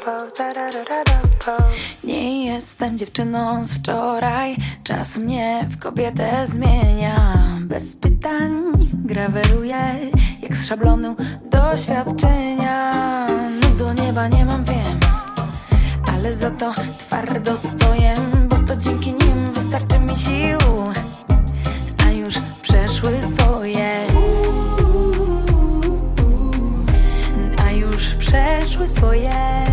Nie jestem dziewczyną z wczoraj, czas mnie w kobietę zmienia. Bez pytań graweruję jak z szablonu doświadczenia. No do nieba nie mam, wiem, ale za to twardo stoję, bo to dzięki nim wystarczy mi sił, a już przeszły swoje. A już przeszły swoje.